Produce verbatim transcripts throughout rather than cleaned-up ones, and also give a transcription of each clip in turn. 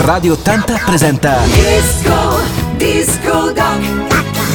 Radio ottanta presenta Disco, Disco Doc.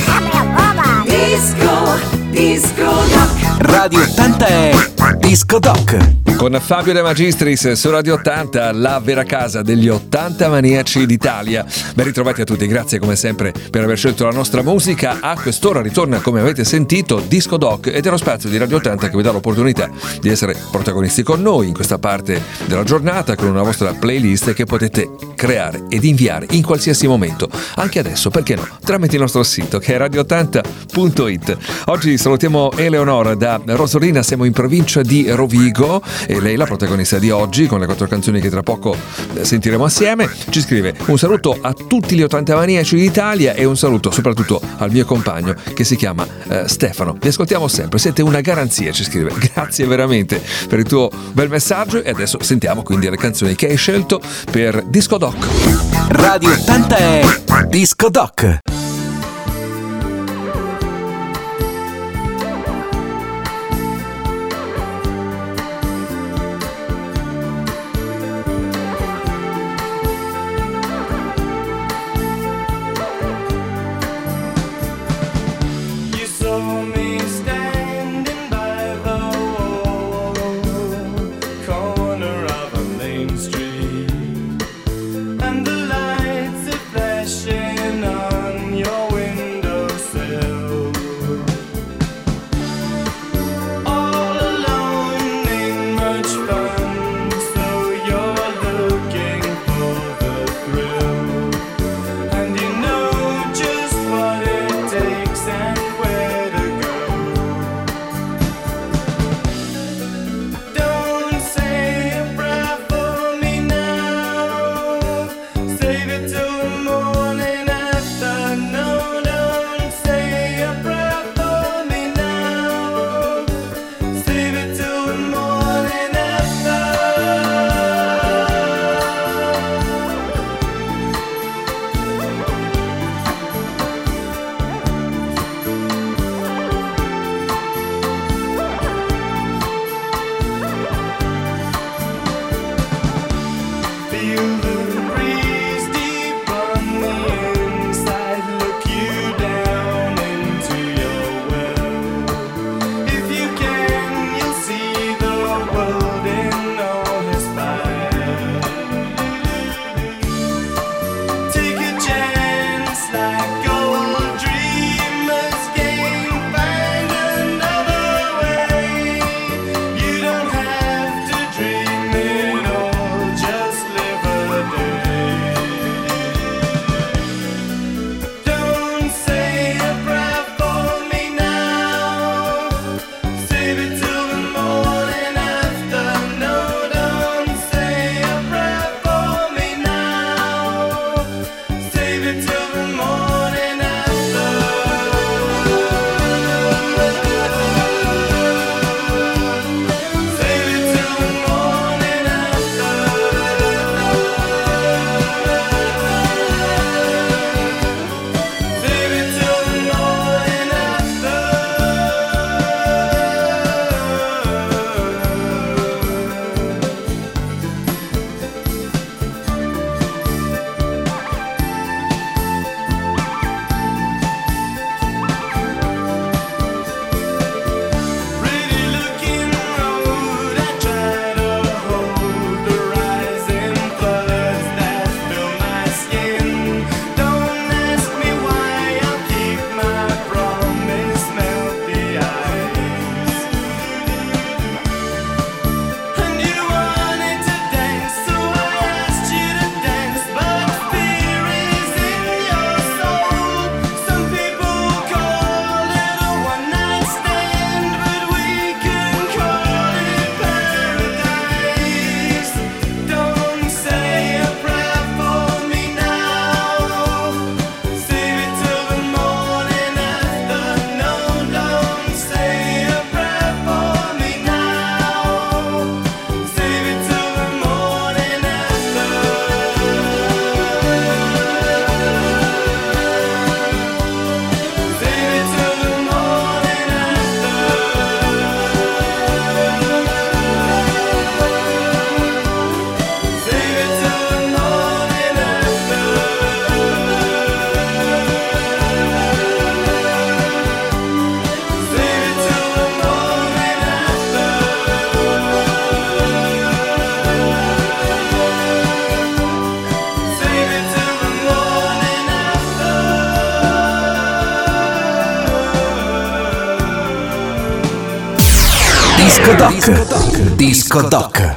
Disco, Disco Doc. Radio ottanta è Disco Doc. Con Fabio De Magistris su Radio ottanta, la vera casa degli ottanta maniaci d'Italia. Ben ritrovati a tutti, grazie come sempre per aver scelto la nostra musica. A quest'ora ritorna, come avete sentito, Disco Doc, ed è lo spazio di Radio ottanta che vi dà l'opportunità di essere protagonisti con noi in questa parte della giornata con una vostra playlist che potete creare ed inviare in qualsiasi momento, anche adesso, perché no, tramite il nostro sito che è radio ottanta punto it. Oggi salutiamo Eleonora da Rosolina, siamo in provincia di Rovigo e lei è la protagonista di oggi con le quattro canzoni che tra poco sentiremo assieme. Ci scrive: un saluto a tutti gli ottanta maniaci d'Italia e un saluto soprattutto al mio compagno che si chiama eh, Stefano. Vi ascoltiamo sempre, siete una garanzia, ci scrive. Grazie veramente per il tuo bel messaggio e adesso sentiamo quindi le canzoni che hai scelto per Disco Doc. Radio ottanta è Disco Doc. Just live a day. Disco Doc. Disco Doc.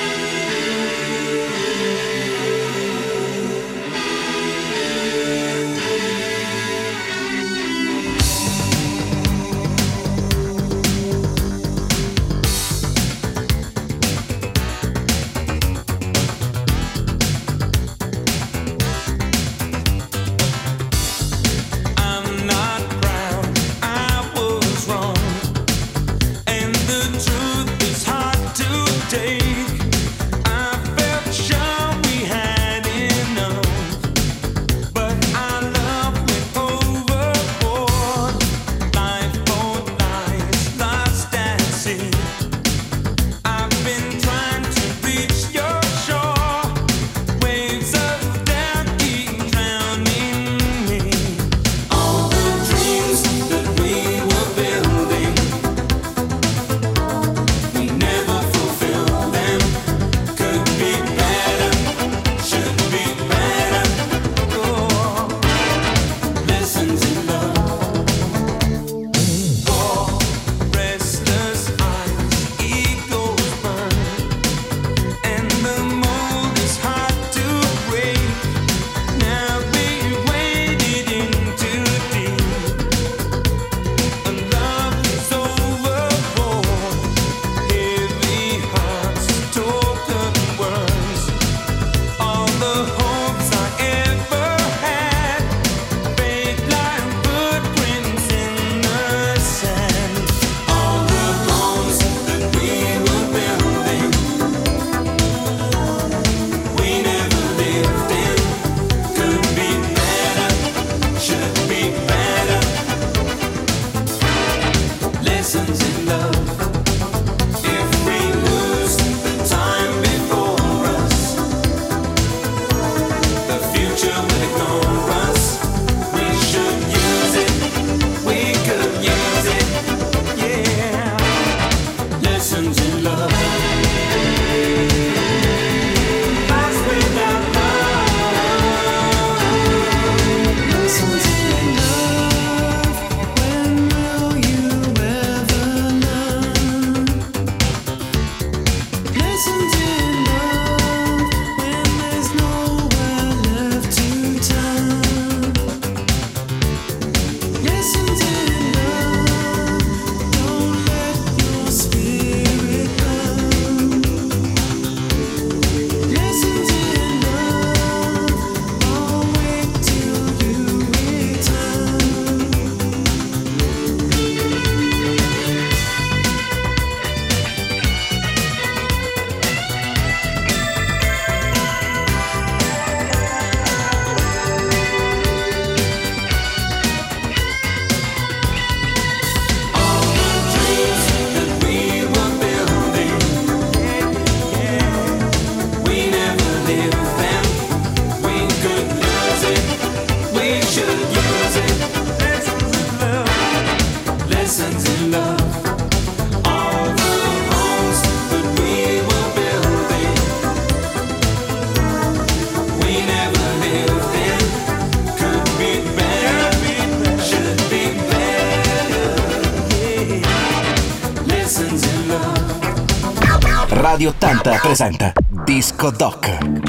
Radio ottanta presenta Disco Doc.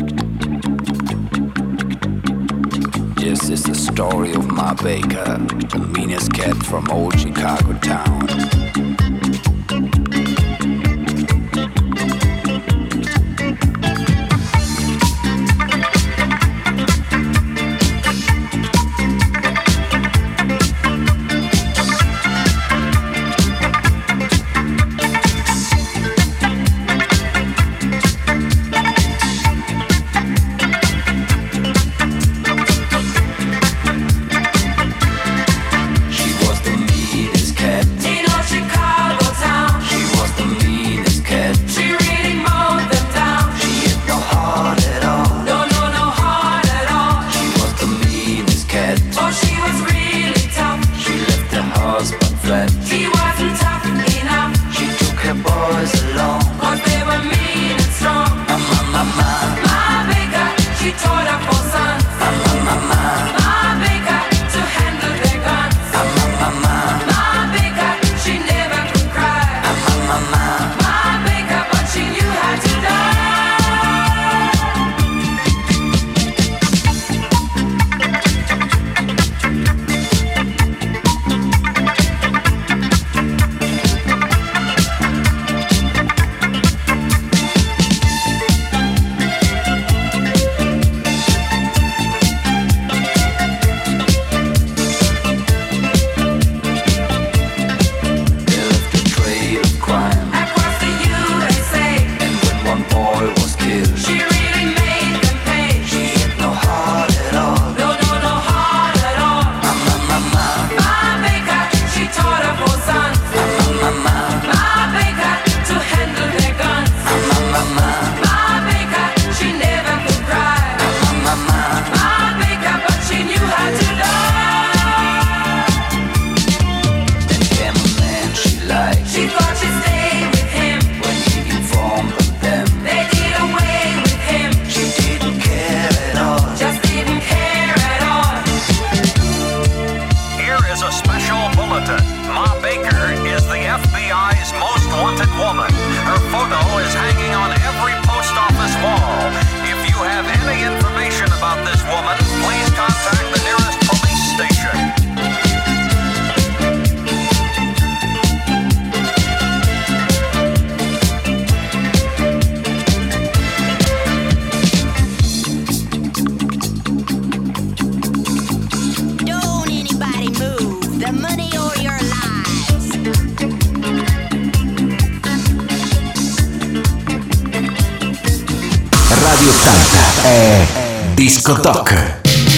Yes, it's the story of Ma Baker, the meanest cat from old Chicago town. Chicago. ottanta è Disco Doc.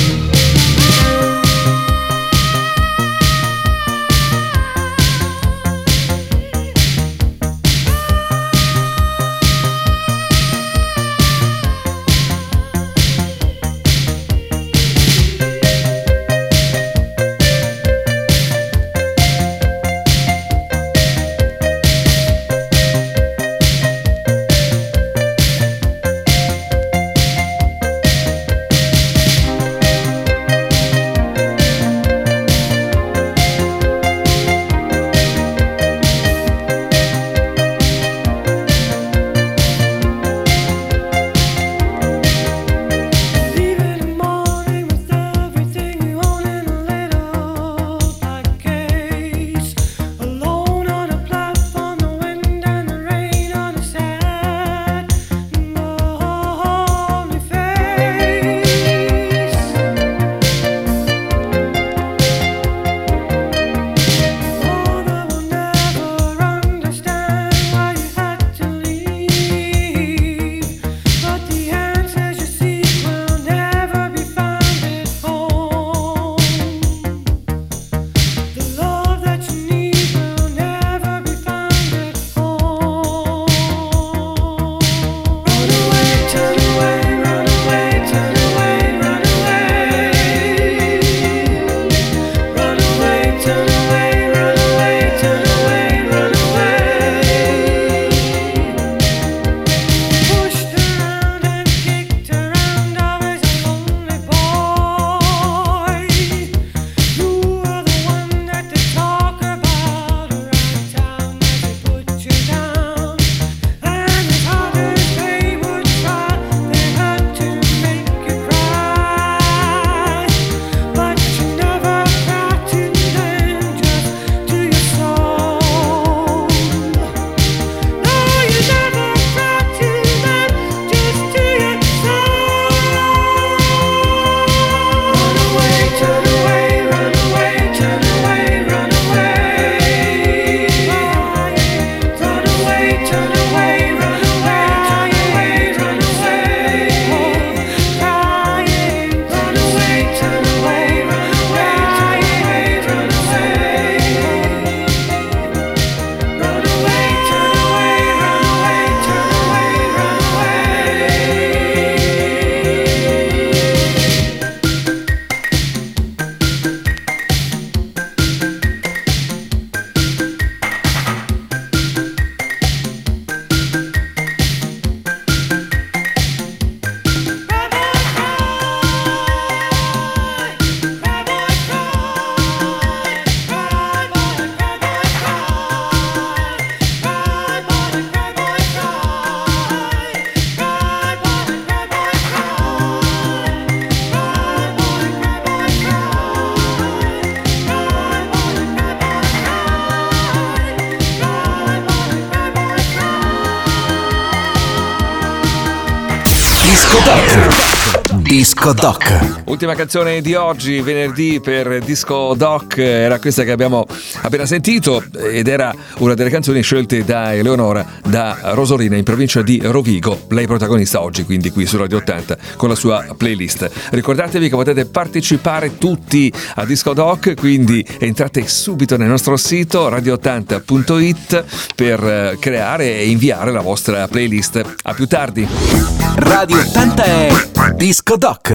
Disco Doc. Disco Doc. Ultima canzone di oggi, venerdì, per Disco Doc, era questa che abbiamo appena sentito ed era una delle canzoni scelte da Eleonora da Rosolina in provincia di Rovigo. Lei protagonista oggi, quindi qui su Radio ottanta con la sua playlist. Ricordatevi che potete partecipare tutti a Disco Doc, quindi entrate subito nel nostro sito radio ottanta punto it per creare e inviare la vostra playlist. A più tardi. Radio ottanta è Disco Doc.